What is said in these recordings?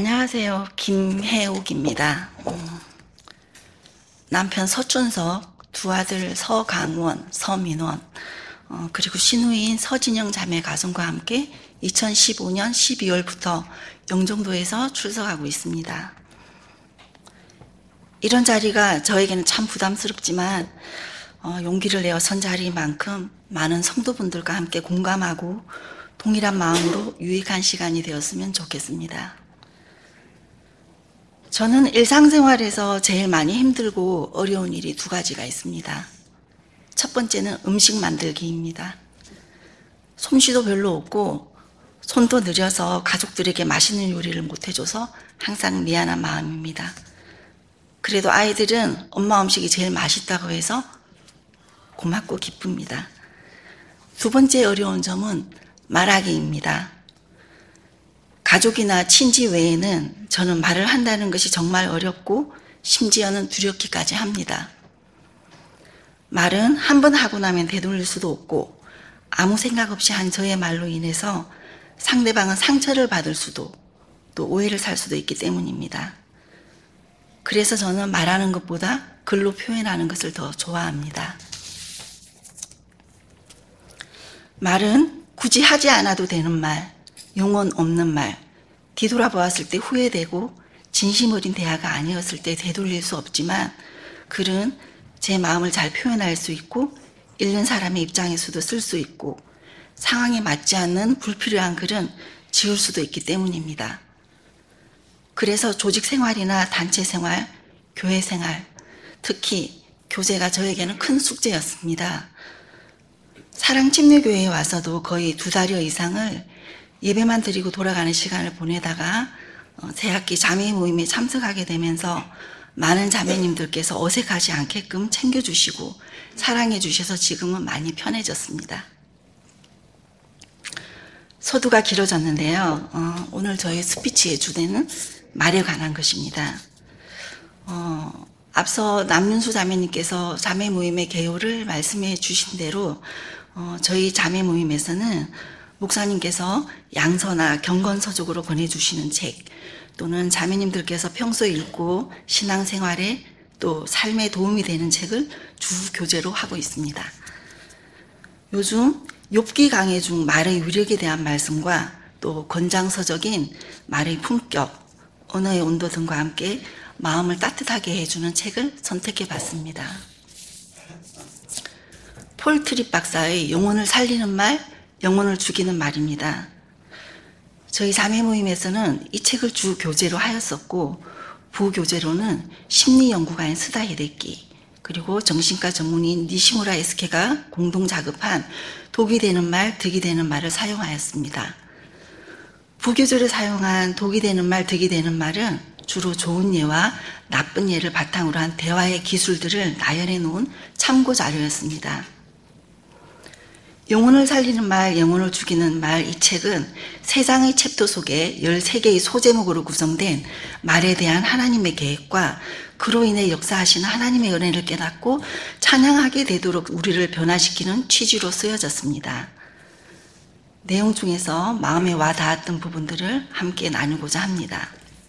안녕하세요. 김혜옥입니다. 남편 서춘석, 두 아들 서강원, 서민원, 그리고 신우인 서진영 자매 가정과 함께 2015년 12월부터 영종도에서 출석하고 있습니다. 이런 자리가 저에게는 참 부담스럽지만 용기를 내어 선 자리만큼 많은 성도분들과 함께 공감하고 동일한 마음으로 유익한 시간이 되었으면 좋겠습니다. 저는 일상생활에서 제일 많이 힘들고 어려운 일이 두 가지가 있습니다. 첫 번째는 음식 만들기입니다. 솜씨도 별로 없고 손도 느려서 가족들에게 맛있는 요리를 못 해줘서 항상 미안한 마음입니다. 그래도 아이들은 엄마 음식이 제일 맛있다고 해서 고맙고 기쁩니다. 두 번째 어려운 점은 말하기입니다. 가족이나 친지 외에는 저는 말을 한다는 것이 정말 어렵고 심지어는 두렵기까지 합니다. 말은 한 번 하고 나면 되돌릴 수도 없고 아무 생각 없이 한 저의 말로 인해서 상대방은 상처를 받을 수도 또 오해를 살 수도 있기 때문입니다. 그래서 저는 말하는 것보다 글로 표현하는 것을 더 좋아합니다. 말은 굳이 하지 않아도 되는 말, 용언 없는 말, 뒤돌아보았을 때 후회되고 진심 어린 대화가 아니었을 때 되돌릴 수 없지만 글은 제 마음을 잘 표현할 수 있고 읽는 사람의 입장에서도 쓸 수 있고 상황에 맞지 않는 불필요한 글은 지울 수도 있기 때문입니다. 그래서 조직 생활이나 단체 생활, 교회 생활, 특히 교제가 저에게는 큰 숙제였습니다. 사랑침례교회에 와서도 거의 2달여 이상을 예배만 드리고 돌아가는 시간을 보내다가 새학기 자매 모임에 참석하게 되면서 많은 자매님들께서 어색하지 않게끔 챙겨주시고 사랑해 주셔서 지금은 많이 편해졌습니다. 서두가 길어졌는데요. 오늘 저희 스피치의 주제는 말에 관한 것입니다. 앞서 남윤수 자매님께서 자매 모임의 개요를 말씀해 주신 대로 저희 자매 모임에서는 목사님께서 양서나 경건서적으로 권해주시는 책 또는 자매님들께서 평소에 읽고 신앙생활에 또 삶에 도움이 되는 책을 주 교재로 하고 있습니다. 요즘 욥기 강해 중 말의 위력에 대한 말씀과 또 권장서적인 말의 품격, 언어의 온도 등과 함께 마음을 따뜻하게 해주는 책을 선택해 봤습니다. 폴 트립 박사의 영혼을 살리는 말, 영혼을 죽이는 말입니다. 저희 자매 모임에서는 이 책을 주 교재로 하였었고 부교재로는 심리연구가인 스다 히데키 그리고 정신과 전문의인 니시무라 에스케가 공동 작업한 독이 되는 말, 득이 되는 말을 사용하였습니다. 부교재를 사용한 독이 되는 말, 득이 되는 말은 주로 좋은 예와 나쁜 예를 바탕으로 한 대화의 기술들을 나열해 놓은 참고 자료였습니다. 영혼을 살리는 말, 영혼을 죽이는 말 이 책은 3장의 챕터 속에 13개의 소제목으로 구성된 말에 대한 하나님의 계획과 그로 인해 역사하시는 하나님의 은혜를 깨닫고 찬양하게 되도록 우리를 변화시키는 취지로 쓰여졌습니다. 내용 중에서 마음에 와 닿았던 부분들을 함께 나누고자 합니다.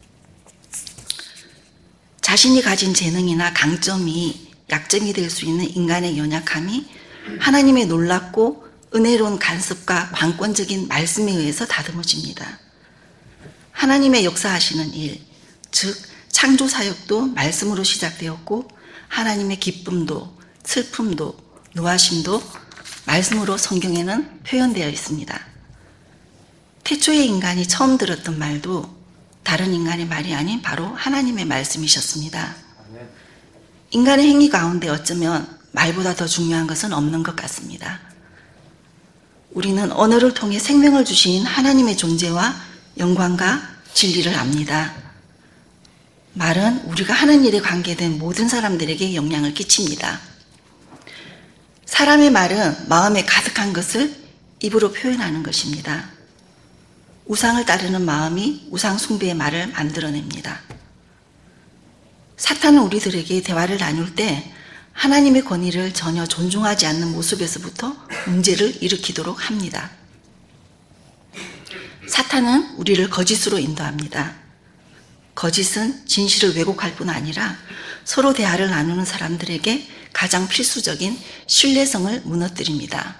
자신이 가진 재능이나 강점이 약점이 될 수 있는 인간의 연약함이 하나님의 놀랍고 은혜로운 간섭과 관건적인 말씀에 의해서 다듬어집니다. 하나님의 역사하시는 일, 즉 창조 사역도 말씀으로 시작되었고 하나님의 기쁨도 슬픔도 노하심도 말씀으로 성경에는 표현되어 있습니다. 태초의 인간이 처음 들었던 말도 다른 인간의 말이 아닌 바로 하나님의 말씀이셨습니다. 인간의 행위 가운데 어쩌면 말보다 더 중요한 것은 없는 것 같습니다. 우리는 언어를 통해 생명을 주신 하나님의 존재와 영광과 진리를 압니다. 말은 우리가 하는 일에 관계된 모든 사람들에게 영향을 끼칩니다. 사람의 말은 마음에 가득한 것을 입으로 표현하는 것입니다. 우상을 따르는 마음이 우상 숭배의 말을 만들어냅니다. 사탄은 우리들에게 대화를 나눌 때 하나님의 권위를 전혀 존중하지 않는 모습에서부터 문제를 일으키도록 합니다. 사탄은 우리를 거짓으로 인도합니다. 거짓은 진실을 왜곡할 뿐 아니라 서로 대화를 나누는 사람들에게 가장 필수적인 신뢰성을 무너뜨립니다.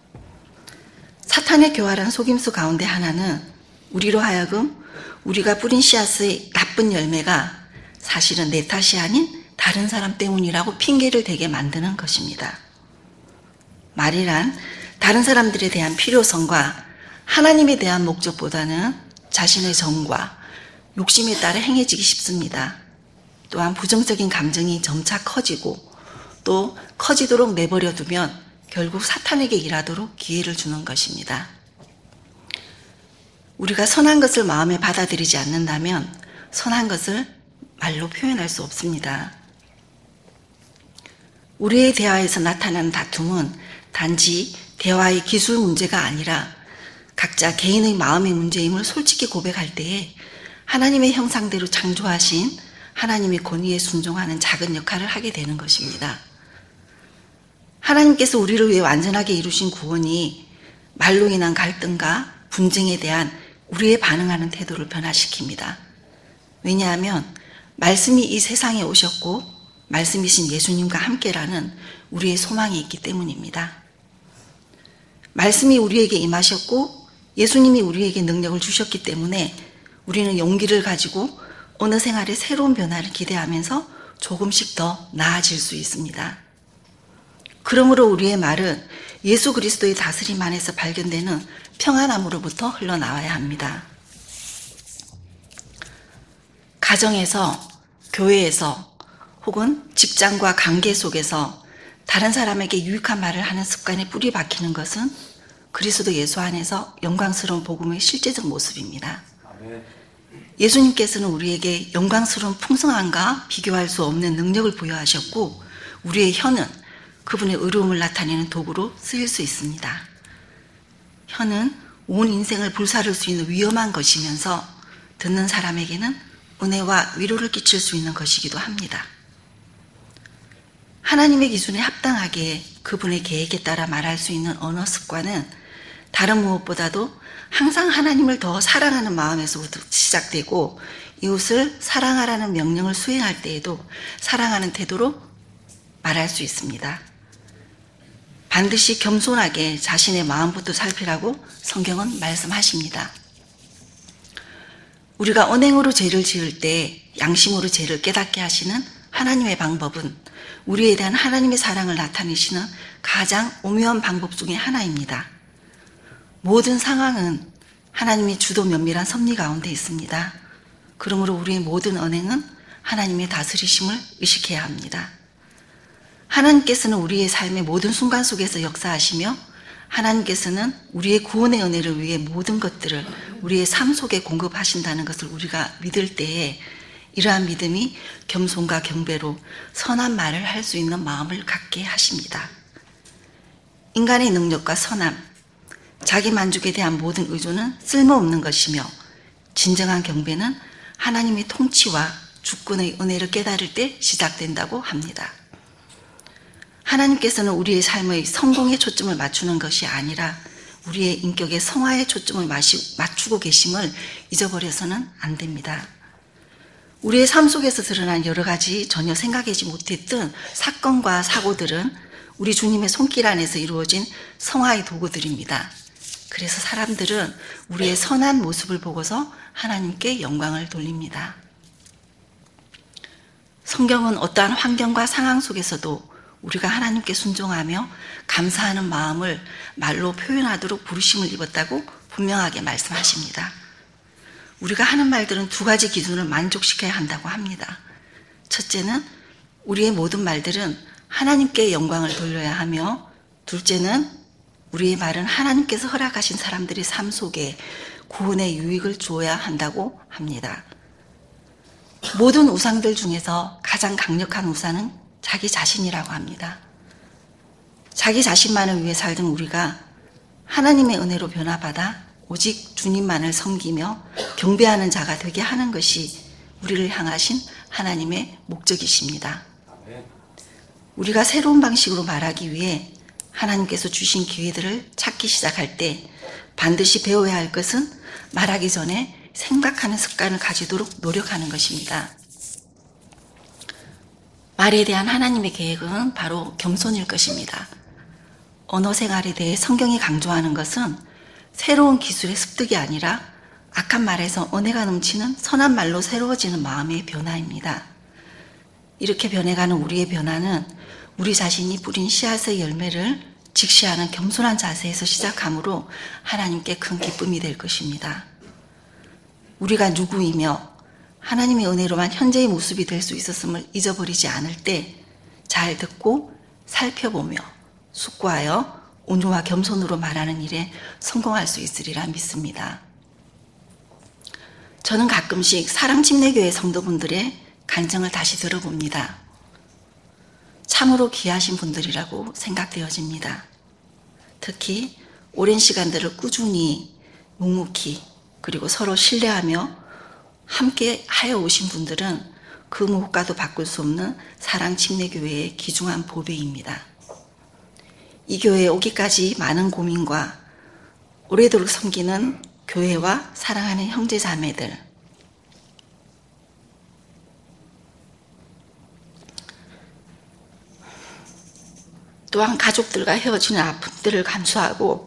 사탄의 교활한 속임수 가운데 하나는 우리로 하여금 우리가 뿌린 씨앗의 나쁜 열매가 사실은 내 탓이 아닌 다른 사람 때문이라고 핑계를 대게 만드는 것입니다. 말이란 다른 사람들에 대한 필요성과 하나님에 대한 목적보다는 자신의 정과 욕심에 따라 행해지기 쉽습니다. 또한 부정적인 감정이 점차 커지고 또 커지도록 내버려 두면 결국 사탄에게 일하도록 기회를 주는 것입니다. 우리가 선한 것을 마음에 받아들이지 않는다면 선한 것을 말로 표현할 수 없습니다. 우리의 대화에서 나타나는 다툼은 단지 대화의 기술 문제가 아니라 각자 개인의 마음의 문제임을 솔직히 고백할 때에 하나님의 형상대로 창조하신 하나님의 권위에 순종하는 작은 역할을 하게 되는 것입니다. 하나님께서 우리를 위해 완전하게 이루신 구원이 말로 인한 갈등과 분쟁에 대한 우리의 반응하는 태도를 변화시킵니다. 왜냐하면 말씀이 이 세상에 오셨고 말씀이신 예수님과 함께라는 우리의 소망이 있기 때문입니다. 말씀이 우리에게 임하셨고 예수님이 우리에게 능력을 주셨기 때문에 우리는 용기를 가지고 어느 생활의 새로운 변화를 기대하면서 조금씩 더 나아질 수 있습니다. 그러므로 우리의 말은 예수 그리스도의 다스림 안에서 발견되는 평안함으로부터 흘러나와야 합니다. 가정에서, 교회에서 혹은 직장과 관계 속에서 다른 사람에게 유익한 말을 하는 습관에 뿌리 박히는 것은 그리스도 예수 안에서 영광스러운 복음의 실제적 모습입니다. 예수님께서는 우리에게 영광스러운 풍성함과 비교할 수 없는 능력을 부여하셨고 우리의 혀는 그분의 의로움을 나타내는 도구로 쓰일 수 있습니다. 혀는 온 인생을 불사를 수 있는 위험한 것이면서 듣는 사람에게는 은혜와 위로를 끼칠 수 있는 것이기도 합니다. 하나님의 기준에 합당하게 그분의 계획에 따라 말할 수 있는 언어 습관은 다른 무엇보다도 항상 하나님을 더 사랑하는 마음에서부터 시작되고 이웃을 사랑하라는 명령을 수행할 때에도 사랑하는 태도로 말할 수 있습니다. 반드시 겸손하게 자신의 마음부터 살피라고 성경은 말씀하십니다. 우리가 언행으로 죄를 지을 때 양심으로 죄를 깨닫게 하시는 하나님의 방법은 우리에 대한 하나님의 사랑을 나타내시는 가장 오묘한 방법 중에 하나입니다. 모든 상황은 하나님의 주도 면밀한 섭리 가운데 있습니다. 그러므로 우리의 모든 언행은 하나님의 다스리심을 의식해야 합니다. 하나님께서는 우리의 삶의 모든 순간 속에서 역사하시며 하나님께서는 우리의 구원의 은혜를 위해 모든 것들을 우리의 삶 속에 공급하신다는 것을 우리가 믿을 때에 이러한 믿음이 겸손과 경배로 선한 말을 할 수 있는 마음을 갖게 하십니다. 인간의 능력과 선함, 자기 만족에 대한 모든 의존은 쓸모없는 것이며 진정한 경배는 하나님의 통치와 주권의 은혜를 깨달을 때 시작된다고 합니다. 하나님께서는 우리의 삶의 성공에 초점을 맞추는 것이 아니라 우리의 인격의 성화에 초점을 맞추고 계심을 잊어버려서는 안 됩니다. 우리의 삶 속에서 드러난 여러 가지 전혀 생각하지 못했던 사건과 사고들은 우리 주님의 손길 안에서 이루어진 성화의 도구들입니다. 그래서 사람들은 우리의 선한 모습을 보고서 하나님께 영광을 돌립니다. 성경은 어떠한 환경과 상황 속에서도 우리가 하나님께 순종하며 감사하는 마음을 말로 표현하도록 부르심을 입었다고 분명하게 말씀하십니다. 우리가 하는 말들은 두 가지 기준을 만족시켜야 한다고 합니다. 첫째는 우리의 모든 말들은 하나님께 영광을 돌려야 하며 둘째는 우리의 말은 하나님께서 허락하신 사람들의 삶 속에 구원의 유익을 주어야 한다고 합니다. 모든 우상들 중에서 가장 강력한 우상은 자기 자신이라고 합니다. 자기 자신만을 위해 살던 우리가 하나님의 은혜로 변화받아 오직 주님만을 섬기며 경배하는 자가 되게 하는 것이 우리를 향하신 하나님의 목적이십니다. 우리가 새로운 방식으로 말하기 위해 하나님께서 주신 기회들을 찾기 시작할 때 반드시 배워야 할 것은 말하기 전에 생각하는 습관을 가지도록 노력하는 것입니다. 말에 대한 하나님의 계획은 바로 겸손일 것입니다. 언어 생활에 대해 성경이 강조하는 것은 새로운 기술의 습득이 아니라 악한 말에서 은혜가 넘치는 선한 말로 새로워지는 마음의 변화입니다. 이렇게 변해가는 우리의 변화는 우리 자신이 뿌린 씨앗의 열매를 직시하는 겸손한 자세에서 시작하므로 하나님께 큰 기쁨이 될 것입니다. 우리가 누구이며 하나님의 은혜로만 현재의 모습이 될 수 있었음을 잊어버리지 않을 때 잘 듣고 살펴보며 숙고하여 온유와 겸손으로 말하는 일에 성공할 수 있으리라 믿습니다. 저는 가끔씩 사랑침례교회 성도분들의 간증을 다시 들어봅니다. 참으로 귀하신 분들이라고 생각되어집니다. 특히 오랜 시간들을 꾸준히 묵묵히 그리고 서로 신뢰하며 함께 하여 오신 분들은 그 무엇과도 바꿀 수 없는 사랑침례교회의 귀중한 보배입니다. 이 교회에 오기까지 많은 고민과 오래도록 섬기는 교회와 사랑하는 형제 자매들, 또한 가족들과 헤어지는 아픔들을 감수하고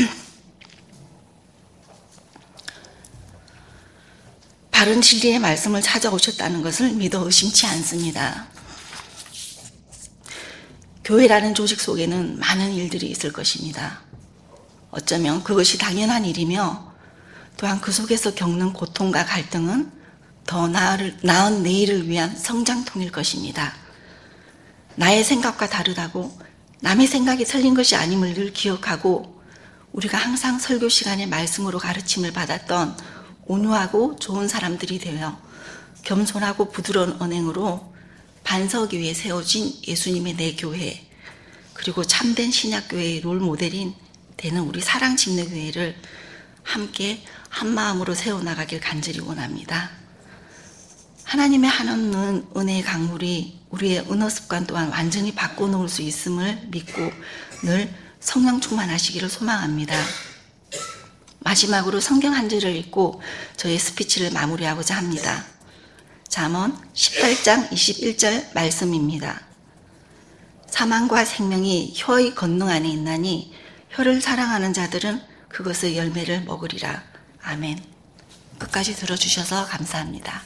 바른 진리의 말씀을 찾아오셨다는 것을 믿어 의심치 않습니다. 교회라는 조직 속에는 많은 일들이 있을 것입니다. 어쩌면 그것이 당연한 일이며 또한 그 속에서 겪는 고통과 갈등은 더 나은 내일을 위한 성장통일 것입니다. 나의 생각과 다르다고 남의 생각이 틀린 것이 아님을 늘 기억하고 우리가 항상 설교 시간에 말씀으로 가르침을 받았던 온유하고 좋은 사람들이 되어 겸손하고 부드러운 언행으로 반석 위에 세워진 예수님의 내 교회 그리고 참된 신약교회의 롤모델인 되는 우리 사랑침례교회를 함께 한마음으로 세워나가길 간절히 원합니다. 하나님의 한없는 은혜의 강물이 우리의 은어 습관 또한 완전히 바꿔놓을 수 있음을 믿고 늘 성령 충만하시기를 소망합니다. 마지막으로 성경 한 절을 읽고 저의 스피치를 마무리하고자 합니다. 잠언 18장 21절 말씀입니다. 사망과 생명이 혀의 권능 안에 있나니 혀를 사랑하는 자들은 그것의 열매를 먹으리라. 아멘. 끝까지 들어주셔서 감사합니다.